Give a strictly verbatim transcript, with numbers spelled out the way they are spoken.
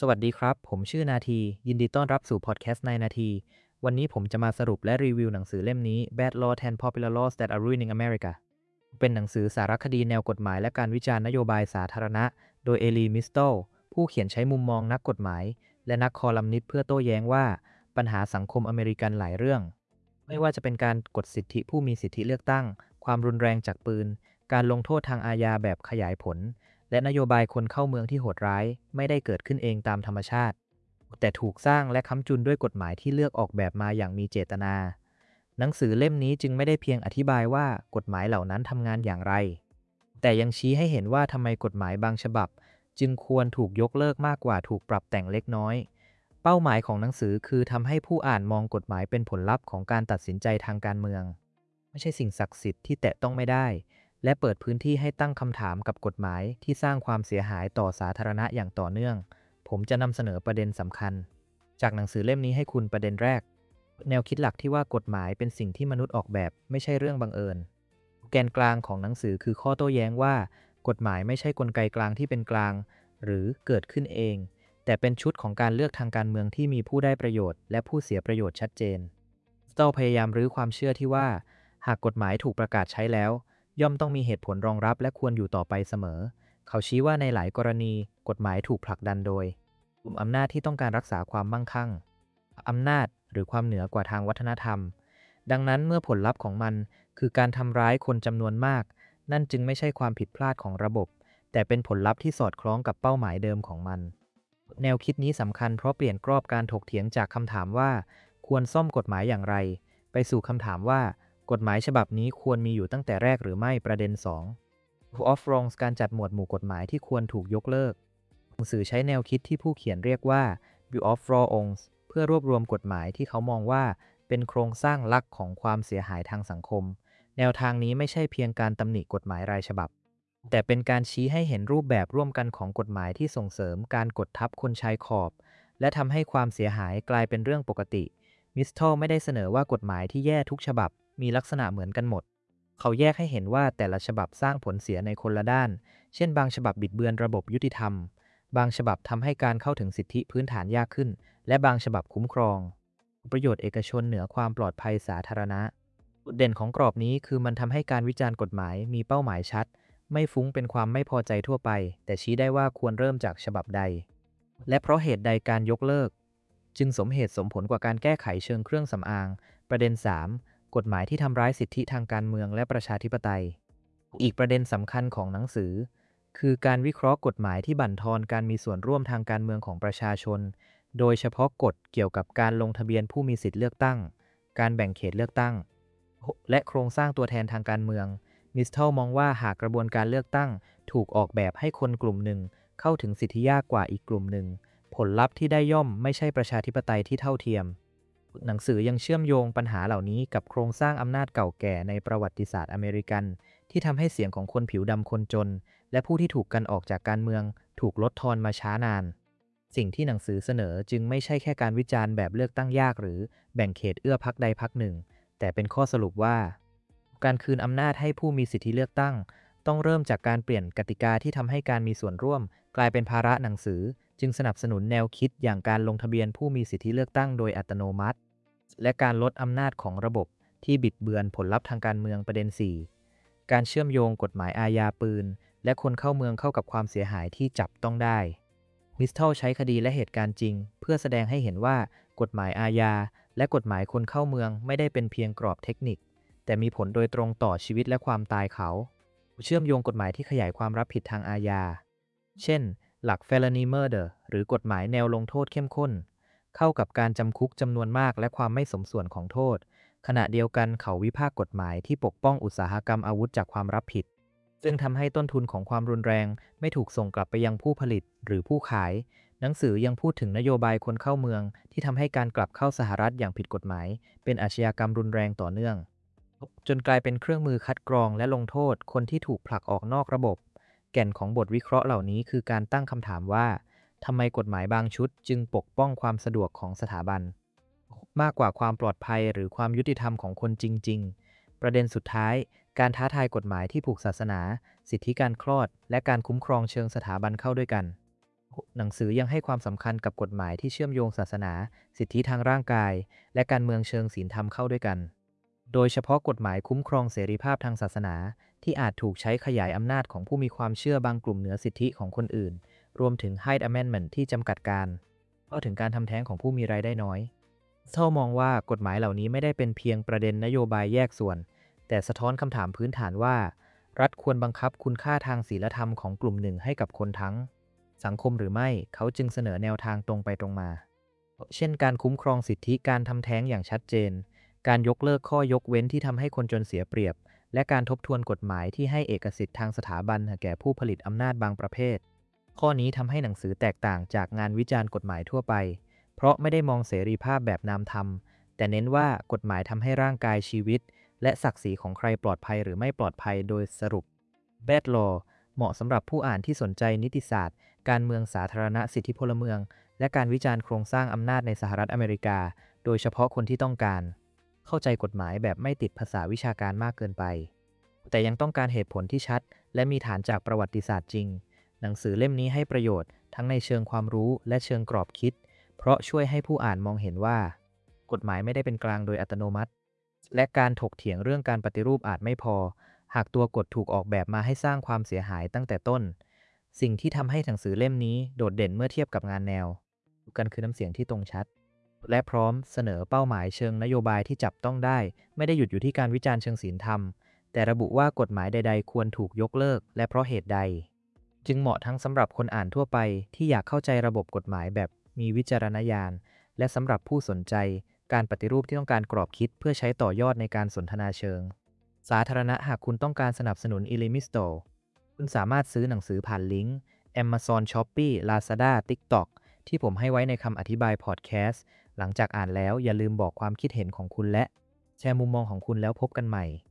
สวัสดีครับ ผมชื่อนาทียินดีต้อนรับสู่พอดแคสต์ในนาทีวันนี้ผมจะมาสรุปและรีวิวหนังสือเล่มนี้ Bad Law เท็น Popular Laws That Are Ruining America เป็นหนังสือสารคดีแนวกฎหมายและการวิจารณ์นโยบายสาธารณะโดยเอลีมิสโตลผู้เขียนใช้มุมมองนักกฎหมายและนักคอลัมนิสต์เพื่อโต้แย้งว่าปัญหาสังคมอเมริกันหลายเรื่องไม่ว่าจะเป็นการกดสิทธิผู้มีสิทธิเลือกตั้งความรุนแรงจากปืนการลงโทษทางอาญาแบบขยายผลและนโยบายคนเข้าเมืองที่โหดร้ายไม่ได้เกิดขึ้นเองตามธรรมชาติแต่ถูกสร้างและค้ำจุนด้วยกฎหมายที่เลือกออกแบบมาอย่างมีเจตนาหนังสือเล่มนี้จึงไม่ได้เพียงอธิบายว่ากฎหมายเหล่านั้นทำงานอย่างไรแต่ยังชี้ให้เห็นว่าทำไมกฎหมายบางฉบับจึงควรถูกยกเลิกมากกว่าถูกปรับแต่งเล็กน้อยเป้าหมายของหนังสือคือทำให้ผู้อ่านมองกฎหมายเป็นผลลัพธ์ของการตัดสินใจทางการเมืองไม่ใช่สิ่งศักดิ์สิทธิ์ที่แตะต้องไม่ได้และเปิดพื้นที่ให้ตั้งคำถามกับกฎหมายที่สร้างความเสียหายต่อสาธารณะอย่างต่อเนื่องผมจะนำเสนอประเด็นสำคัญจากหนังสือเล่มนี้ให้คุณประเด็นแรกแนวคิดหลักที่ว่ากฎหมายเป็นสิ่งที่มนุษย์ออกแบบไม่ใช่เรื่องบังเอิญแกนกลางของหนังสือคือข้อโต้แย้งว่ากฎหมายไม่ใช่กลไกกลางที่เป็นกลางหรือเกิดขึ้นเองแต่เป็นชุดของการเลือกทางการเมืองที่มีผู้ได้ประโยชน์และผู้เสียประโยชน์ชัดเจนสโตลพยายามรื้อความเชื่อที่ว่าหากกฎหมายถูกประกาศใช้แล้วย่อมต้องมีเหตุผลรองรับและควรอยู่ต่อไปเสมอเขาชี้ว่าในหลายกรณีกฎหมายถูกผลักดันโดยกลุ่มอำนาจที่ต้องการรักษาความมั่งคั่งอำนาจหรือความเหนือกว่าทางวัฒนธรรมดังนั้นเมื่อผลลัพธ์ของมันคือการทำร้ายคนจำนวนมากนั่นจึงไม่ใช่ความผิดพลาดของระบบแต่เป็นผลลัพธ์ที่สอดคล้องกับเป้าหมายเดิมของมันแนวคิดนี้สำคัญเพราะเปลี่ยนกรอบการถกเถียงจากคำถามว่าควรซ่อมกฎหมายอย่างไรไปสู่คำถามว่ากฎหมายฉบับนี้ควรมีอยู่ตั้งแต่แรกหรือไม่ประเด็นสอง View of Wrongs การจัดหมวดหมู่กฎหมายที่ควรถูกยกเลิกหนังสือใช้แนวคิดที่ผู้เขียนเรียกว่า View of Wrongs เพื่อรวบรวมกฎหมายที่เขามองว่าเป็นโครงสร้างหลักของความเสียหายทางสังคมแนวทางนี้ไม่ใช่เพียงการตำหนิกฎหมายรายฉบับแต่เป็นการชี้ให้เห็นรูปแบบร่วมกันของกฎหมายที่ส่งเสริมการกดทับคนชายขอบและทำให้ความเสียหายกลายเป็นเรื่องปกติมิสทอลไม่ได้เสนอว่ากฎหมายที่แย่ทุกฉบับมีลักษณะเหมือนกันหมดเขาแยกให้เห็นว่าแต่ละฉบับสร้างผลเสียในคนละด้านเช่นบางฉบับบิดเบือนระบบยุติธรรมบางฉบับทำให้การเข้าถึงสิทธิพื้นฐานยากขึ้นและบางฉบับคุ้มครองประโยชน์เอกชนเหนือความปลอดภัยสาธารณะจุดเด่นของกรอบนี้คือมันทำให้การวิจารณ์กฎหมายมีเป้าหมายชัดไม่ฟุ้งเป็นความไม่พอใจทั่วไปแต่ชี้ได้ว่าควรเริ่มจากฉบับใดและเพราะเหตุใดการยกเลิกจึงสมเหตุสมผลกว่าการแก้ไขเชิงเครื่องสำอางประเด็นสามกฎหมายที่ทำร้ายสิทธิทางการเมืองและประชาธิปไตยอีกประเด็นสำคัญของหนังสือคือการวิเคราะห์กฎหมายที่บั่นทอนการมีส่วนร่วมทางการเมืองของประชาชนโดยเฉพาะกฎเกี่ยวกับการลงทะเบียนผู้มีสิทธิเลือกตั้งการแบ่งเขตเลือกตั้งและโครงสร้างตัวแทนทางการเมืองมิสเทลมองว่าหากกระบวนการเลือกตั้งถูกออกแบบให้คนกลุ่มหนึ่งเข้าถึงสิทธิยากกว่าอีกกลุ่มหนึ่งผลลัพธ์ที่ได้ย่อมไม่ใช่ประชาธิปไตยที่เท่าเทียมหนังสือยังเชื่อมโยงปัญหาเหล่านี้กับโครงสร้างอำนาจเก่าแก่ในประวัติศาสตร์อเมริกันที่ทำให้เสียงของคนผิวดำคนจนและผู้ที่ถูกกันออกจากการเมืองถูกลดทอนมาช้านานสิ่งที่หนังสือเสนอจึงไม่ใช่แค่การวิจารณ์แบบเลือกตั้งยากหรือแบ่งเขตเอื้อพรรคใดพรรคหนึ่งแต่เป็นข้อสรุปว่าการคืนอำนาจให้ผู้มีสิทธิเลือกตั้งต้องเริ่มจากการเปลี่ยนกติกาที่ทำให้การมีส่วนร่วมกลายเป็นภาระหนังสือจึงสนับสนุนแนวคิดอย่างการลงทะเบียนผู้มีสิทธิเลือกตั้งโดยอัตโนมัติและการลดอำนาจของระบบที่บิดเบือนผลลัพธ์ทางการเมืองประเด็นสี่การเชื่อมโยงกฎหมายอาญาปืนและคนเข้าเมืองเข้ากับความเสียหายที่จับต้องได้มิสเทลใช้คดีและเหตุการณ์จริงเพื่อแสดงให้เห็นว่ากฎหมายอาญาและกฎหมายคนเข้าเมืองไม่ได้เป็นเพียงกรอบเทคนิคแต่มีผลโดยตรงต่อชีวิตและความตายเขาเชื่อมโยงกฎหมายที่ขยายความรับผิดทางอาญาเช่นหลัก felony murder หรือกฎหมายแนวลงโทษเข้มข้นเข้ากับการจำคุกจำนวนมากและความไม่สมส่วนของโทษขณะเดียวกันเขาวิพากษ์กฎหมายที่ปกป้องอุตสาหกรรมอาวุธจากความรับผิดซึ่งทำให้ต้นทุนของความรุนแรงไม่ถูกส่งกลับไปยังผู้ผลิตหรือผู้ขายหนังสือยังพูดถึงนโยบายคนเข้าเมืองที่ทำให้การกลับเข้าสหรัฐอย่างผิดกฎหมายเป็นอาชญากรรมรุนแรงต่อเนื่องจนกลายเป็นเครื่องมือคัดกรองและลงโทษคนที่ถูกผลักออกนอกระบบแก่นของบทวิเคราะห์เหล่านี้คือการตั้งคำถามว่าทำไมกฎหมายบางชุดจึงปกป้องความสะดวกของสถาบันมากกว่าความปลอดภัยหรือความยุติธรรมของคนจริงๆประเด็นสุดท้ายการท้าทายกฎหมายที่ผูกศาสนาสิทธิการคลอดและการคุ้มครองเชิงสถาบันเข้าด้วยกันหนังสือยังให้ความสำคัญกับกฎหมายที่เชื่อมโยงศาสนา สิทธิทางร่างกาย และการเมืองเชิงศีลธรรมเข้าด้วยกัน โดยเฉพาะกฎหมายคุ้มครองเสรีภาพทางศาสนาที่อาจถูกใช้ขยายอำนาจของผู้มีความเชื่อบางกลุ่มเหนือสิทธิของคนอื่น รวมถึง Hyde Amendment ที่จำกัดการเข้าถึงการทำแท้งของผู้มีรายได้น้อยเท่ามองว่ากฎหมายเหล่านี้ไม่ได้เป็นเพียงประเด็นนโยบายแยกส่วน แต่สะท้อนคำถามพื้นฐานว่ารัฐควรบังคับคุณค่าทางศีลธรรมของกลุ่มหนึ่งให้กับคนทั้งสังคมหรือไม่เขาจึงเสนอแนวทางตรงไปตรงมาเช่นการคุ้มครองสิทธิการทำแท้งอย่างชัดเจนการยกเลิกข้อยกเว้นที่ทำให้คนจนเสียเปรียบและการทบทวนกฎหมายที่ให้เอกสิทธิ์ทางสถาบันแก่ผู้ผลิตอำนาจบางประเภทข้อนี้ทำให้หนังสือแตกต่างจากงานวิจารณ์กฎหมายทั่วไปเพราะไม่ได้มองเสรีภาพแบบนามธรรมแต่เน้นว่ากฎหมายทำให้ร่างกายชีวิตและศักดิ์ศรีของใครปลอดภัยหรือไม่ปลอดภัยโดยสรุป Bad Law เหมาะสำหรับผู้อ่านที่สนใจนิติศาสตร์การเมืองสาธารณสิทธิพลเมืองและการวิจารณ์โครงสร้างอำนาจในสหรัฐอเมริกาโดยเฉพาะคนที่ต้องการเข้าใจกฎหมายแบบไม่ติดภาษาวิชาการมากเกินไปแต่ยังต้องการเหตุผลที่ชัดและมีฐานจากประวัติศาสตร์จริงหนังสือเล่มนี้ให้ประโยชน์ทั้งในเชิงความรู้และเชิงกรอบคิดเพราะช่วยให้ผู้อ่านมองเห็นว่ากฎหมายไม่ได้เป็นกลางโดยอัตโนมัติและการถกเถียงเรื่องการปฏิรูปอาจไม่พอหากตัวกฎถูกออกแบบมาให้สร้างความเสียหายตั้งแต่ต้นสิ่งที่ทำให้หนังสือเล่มนี้โดดเด่นเมื่อเทียบกับงานแนวกันคือน้ำเสียงที่ตรงชัดและพร้อมเสนอเป้าหมายเชิงนโยบายที่จับต้องได้ไม่ได้หยุดอยู่ที่การวิจารณ์เชิงศีลธรรมแต่ระบุว่ากฎหมายใดๆควรถูกยกเลิกและเพราะเหตุใดจึงเหมาะทั้งสำหรับคนอ่านทั่วไปที่อยากเข้าใจระบบกฎหมายแบบมีวิจารณญาณและสำหรับผู้สนใจการปฏิรูปที่ต้องการกรอบคิดเพื่อใช้ต่อยอดในการสนทนาเชิงสาธารณะหากคุณต้องการสนับสนุน Illimisto คุณสามารถซื้อหนังสือผ่านลิงก์ Amazon Shopee Lazada TikTok ที่ผมให้ไว้ในคำอธิบายพอดแคสต์หลังจากอ่านแล้วอย่าลืมบอกความคิดเห็นของคุณและแชร์มุมมองของคุณแล้วพบกันใหม่